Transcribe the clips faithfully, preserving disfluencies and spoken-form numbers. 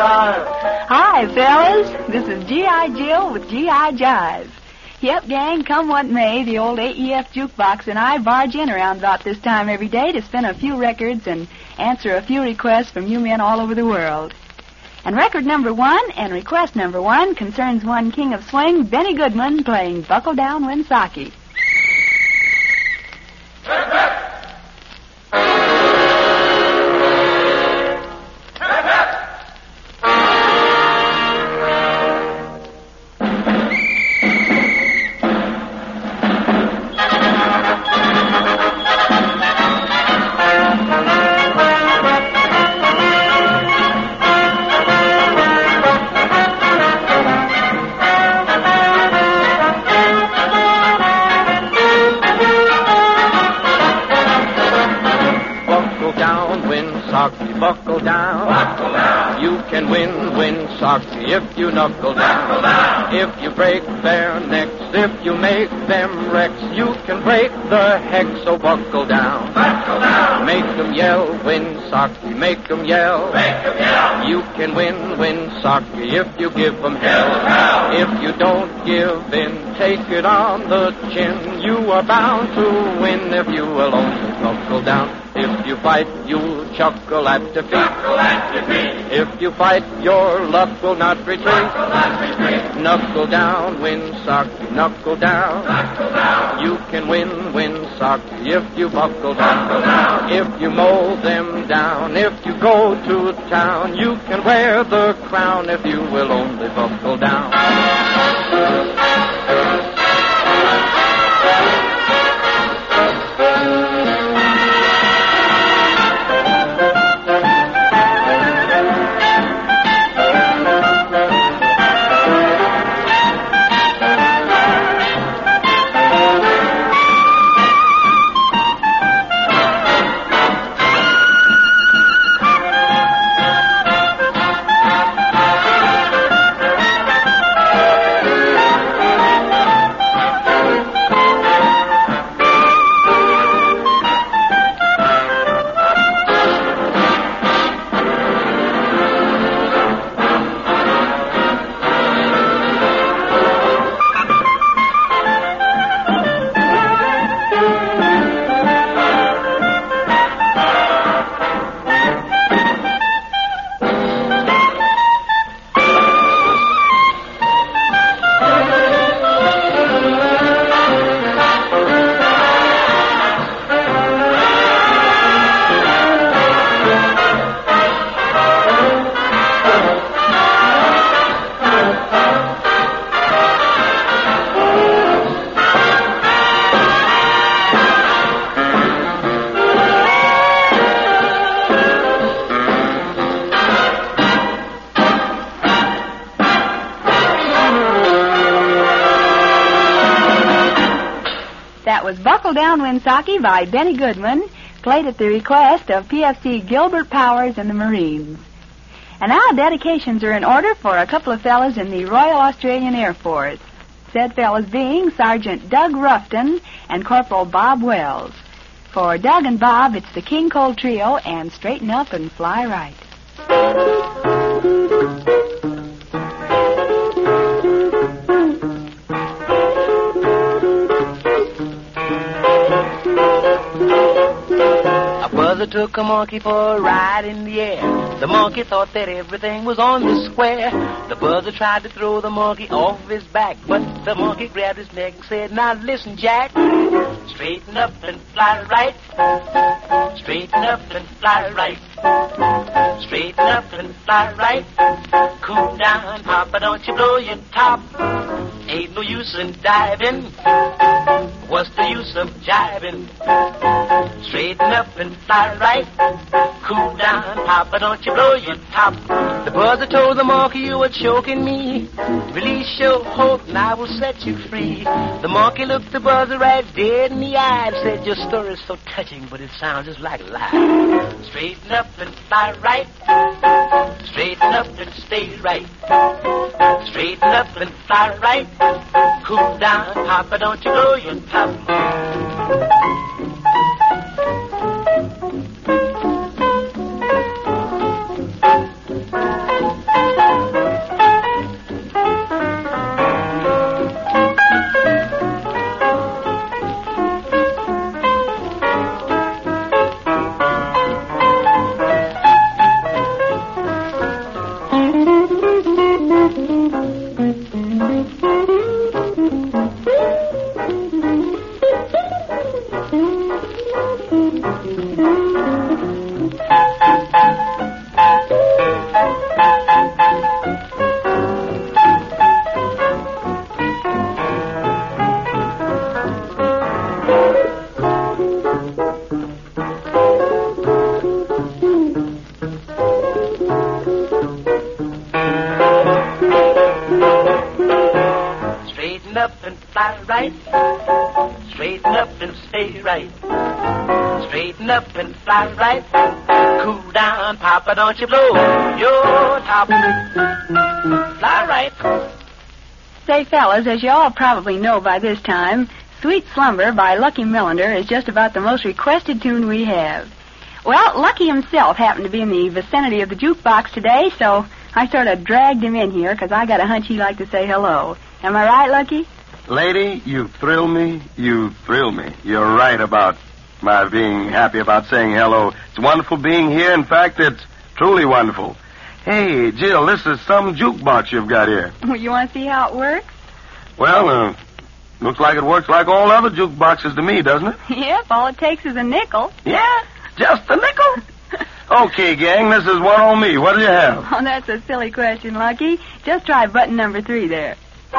Jive. Hi, fellas. This is G I. Jill with G I. Jive. Yep, gang, come what may, the old A E F jukebox and I barge in around about this time every day to spin a few records and answer a few requests from you men all over the world. And record number one and request number one concerns one king of swing, Benny Goodman, playing Buckle Down Winsaki. Buckle down. Buckle down. You can win, win Soxy if you knuckle down. Buckle down. If you break their necks, if you make them wrecks, you can break the hex, so buckle down. Buckle down. Make them yell, win Soxy, make them yell. Make them yell. You can win, win Soxy if you give them hell. hell. If you don't give in, take it on the chin. You are bound to win if you will only buckle down. If you fight, you'll chuckle at defeat. Chuckle at defeat. If you fight, your luck will not retreat. Chuckle not retreat. Knuckle down, win Soxy, knuckle down. Knuckle down. You can win, win Soxy if you buckle down. Buckle down. If you mow them down, if you go to town, you can wear the crown if you will only buckle down. That was Buckle Down Winsaki by Benny Goodman, played at the request of P F C Gilbert Powers and the Marines. And now dedications are in order for a couple of fellas in the Royal Australian Air Force. Said fellas being Sergeant Doug Ruffton and Corporal Bob Wells. For Doug and Bob, it's the King Cole Trio and Straighten Up and Fly Right. Buzzer took a monkey for a ride in the air. The monkey thought that everything was on the square. The buzzer tried to throw the monkey off his back, but the monkey grabbed his neck and said, "Now listen, Jack, straighten up and fly right. Straighten up and fly right. Straighten up and fly right. Cool down, Papa, don't you blow your top. Ain't no use in diving. What's the use of jiving? Straighten up and fly right. Cool down, Papa, don't you blow your top." The buzzer told the monkey, "You are choking me. Release your hold and I will set you free." The monkey looked the buzzer right dead in the eye and said, "Your story is so touching, but it sounds just like a lie. Straighten up and fly right. Straighten up and stay right. Straighten up and fly right. Cool down, Papa, don't you blow your top." and fly right. Straighten up and stay right. Straighten up and fly right. Cool down, Papa, don't you blow your top. Fly right. Say, fellas, as you all probably know by this time, Sweet Slumber by Lucky Millender is just about the most requested tune we have. Well, Lucky himself happened to be in the vicinity of the jukebox today, so I sort of dragged him in here because I got a hunch he'd like to say hello. Am I right, Lucky? Lady, you thrill me. You thrill me. You're right about my being happy about saying hello. It's wonderful being here. In fact, it's truly wonderful. Hey, Jill, this is some jukebox you've got here. You want to see how it works? Well, uh, looks like it works like all other jukeboxes to me, doesn't it? Yep, all it takes is a nickel. Yeah, just a nickel. Okay, gang, this is one on me. What do you have? Oh, that's a silly question, Lucky. Just try button number three there.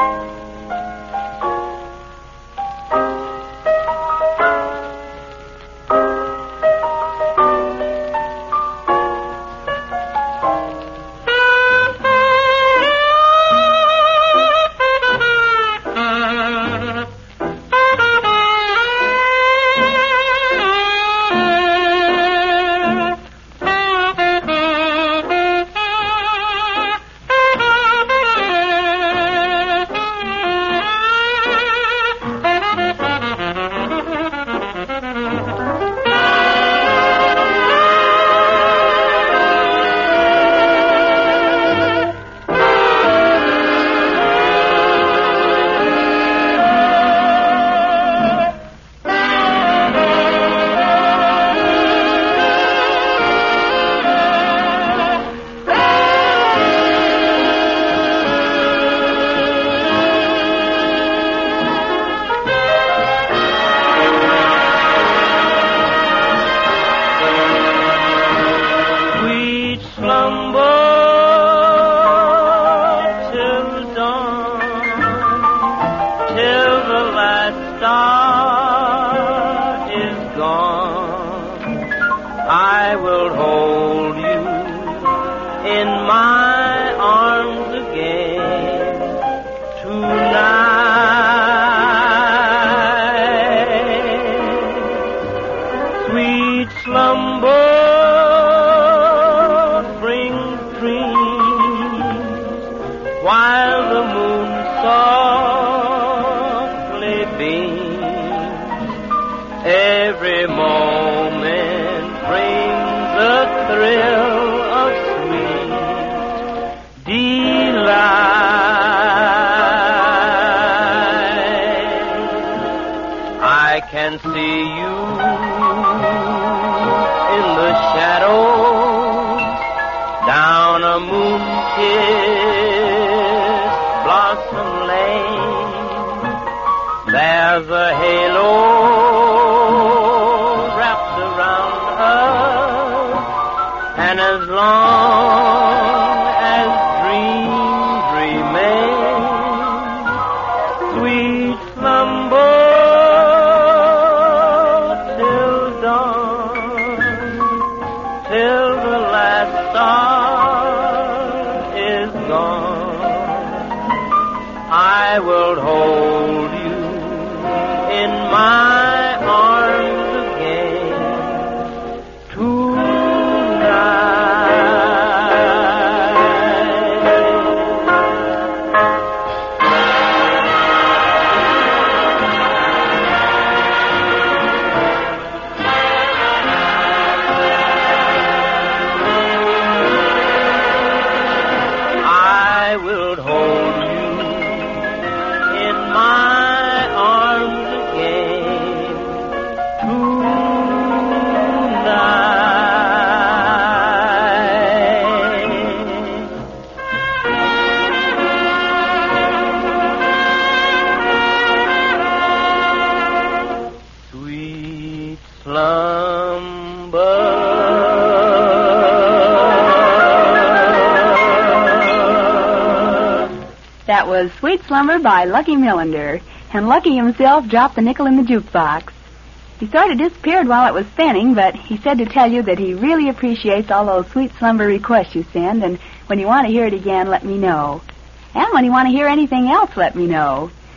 That was Sweet Slumber by Lucky Millender, and Lucky himself dropped the nickel in the jukebox. He sort of disappeared while it was spinning, but he said to tell you that he really appreciates all those Sweet Slumber requests you send, and when you want to hear it again, let me know. And when you want to hear anything else, let me know.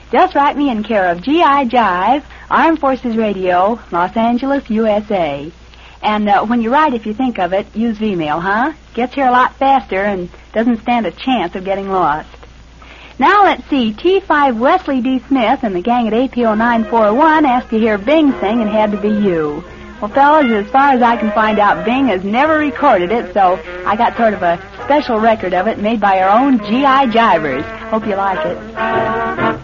just write me in care of G I Jive, Armed Forces Radio, Los Angeles, U S A. And uh, when you write, if you think of it, use V-mail, huh? Gets here a lot faster and doesn't stand a chance of getting lost. Now let's see. T five Wesley D. Smith and the gang at A P O nine four one asked to hear Bing sing and had to be you. Well, fellas, as far as I can find out, Bing has never recorded it, so I got sort of a special record of it made by our own G I Jivers. Hope you like it.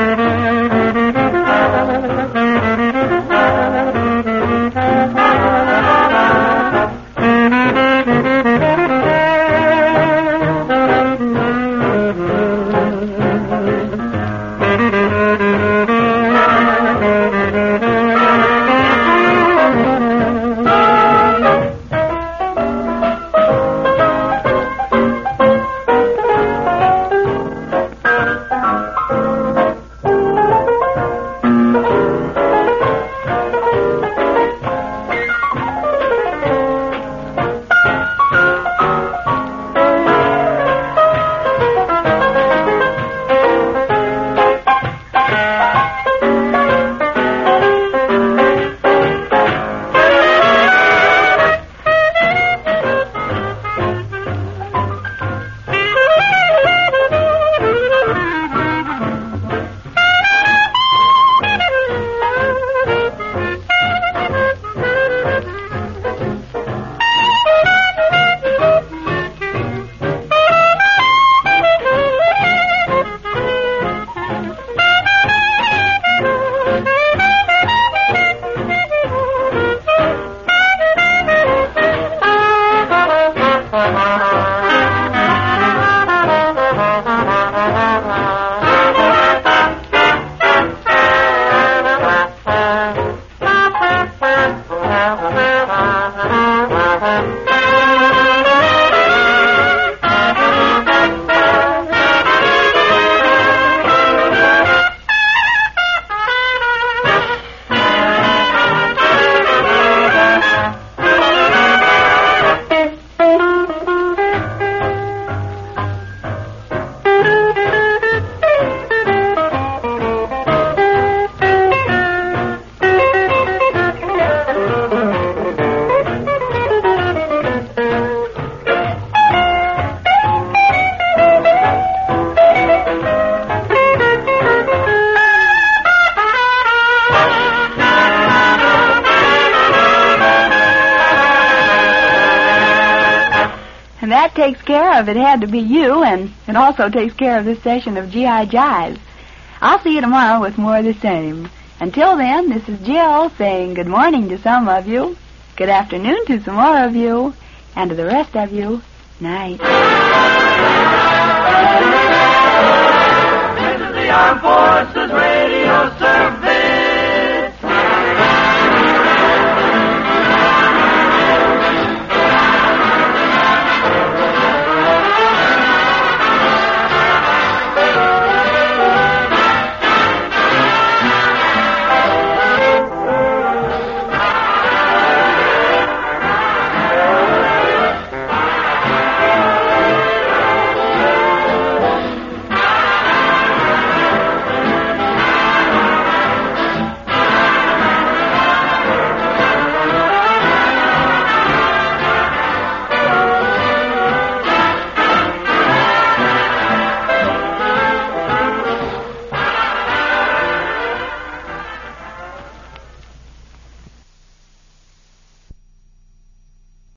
That takes care of It Had to Be You, and it also takes care of this session of G I Jive. I'll see you tomorrow with more of the same. Until then, this is Jill saying good morning to some of you, good afternoon to some more of you, and to the rest of you, night. This is the Armed Forces Radio Service.